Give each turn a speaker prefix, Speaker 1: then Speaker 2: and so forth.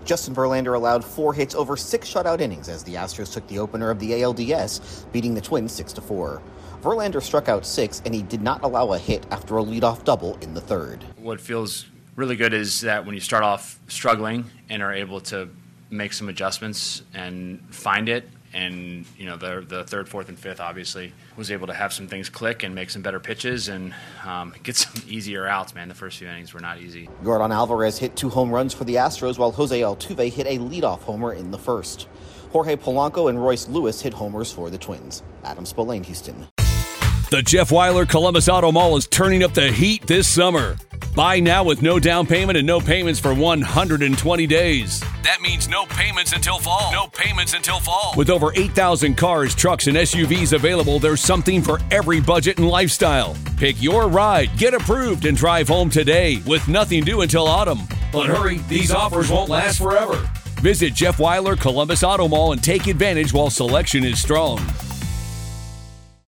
Speaker 1: Justin Verlander allowed 4 hits over 6 shutout innings as the Astros took the opener of the ALDS, beating the Twins 6-4. Verlander struck out 6, and he did not allow a hit after a leadoff double in the third.
Speaker 2: What feels really good is that when you start off struggling and are able to make some adjustments and find it, and the third, fourth, and fifth obviously was able to have some things click and make some better pitches and get some easier outs. Man, the first few innings were not easy.
Speaker 1: Yordan Alvarez hit 2 home runs for the Astros, while Jose Altuve hit a leadoff homer in the first. Jorge Polanco and Royce Lewis hit homers for the Twins. Adam Spillane, Houston.
Speaker 3: The Jeff Weiler Columbus Auto Mall is turning up the heat this summer. Buy now with no down payment and no payments for 120 days. That means no payments until fall. No payments until fall. With over 8,000 cars, trucks, and SUVs available, there's something for every budget and lifestyle. Pick your ride, get approved, and drive home today with nothing due until autumn. But hurry, these offers won't last forever. Visit Jeff Weiler Columbus Auto Mall and take advantage while selection is strong.